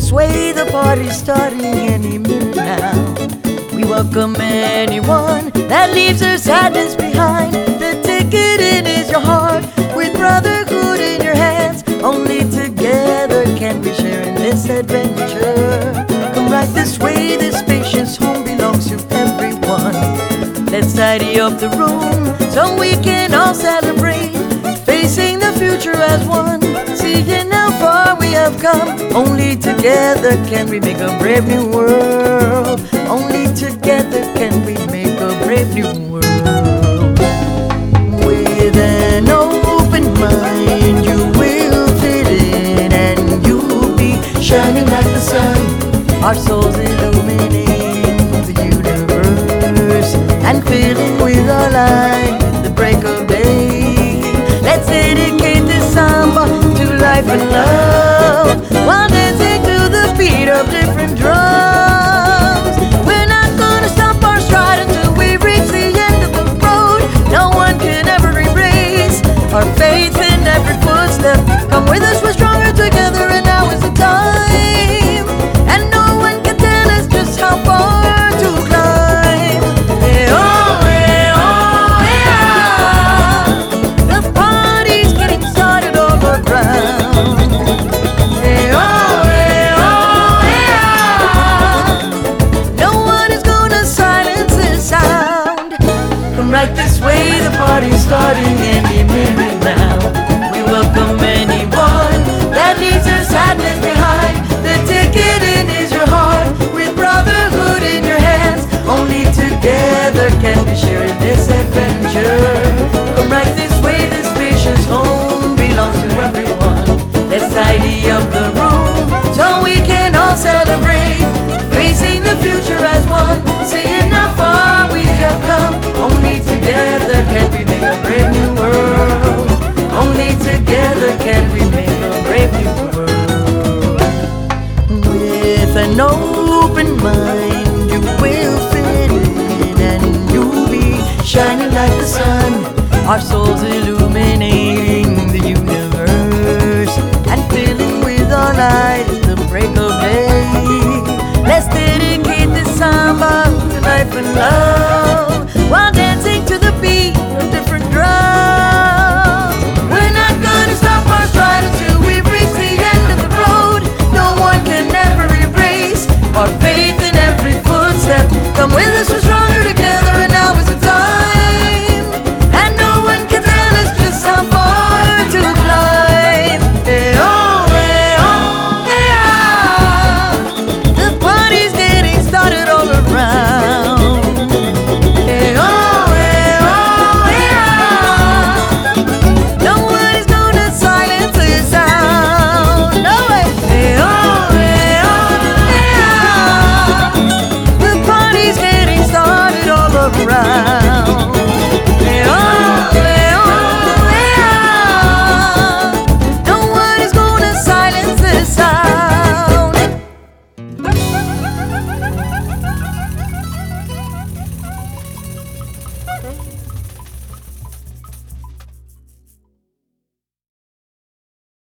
this way, the party's starting any minute now. We welcome anyone that leaves their sadness behind. The ticket in is your heart, with brotherhood in your hands. Only together can we share in this adventure. Come right this way, this spacious home belongs to everyone. Let's tidy up the room so we can all celebrate, facing the future as one, seeing how far we have come. Only together can we make a brave new world. Only together can we make a brave new world. With an open mind, you will fit in and you'll be shining like the sun. Our souls illuminating the universe and filling with our light the break of day. Let's dedicate this samba to life and love, while dancing to the beat of different drums. We're not gonna stop our stride until we reach the end of the road. No one can ever erase our faith in every footstep. Come with us, we're stronger together, and now is the time. And no one can tell us just how far to climb. Hey, oh, hey, oh, yeah. The party's getting started over ground. Hey, oh, hey, oh, yeah. No one is gonna silence this sound. Come right this way, the party's starting any minute now. We welcome anyone that leaves their sadness behind. The ticket in is your heart, with brotherhood in your hands. Only together can we share in this adventure. Come right this way, this spacious home belongs to everyone. Let's tidy up the room so we can all celebrate, facing the future as one, seeing how far we have come. Only together can we make a brave new world. Only together can we make a brave new world. With an open mind, you will fit in and you'll be shining like the sun. Our souls illuminating the universe and filling with our light the break of day. Let's dedicate this samba to life and love.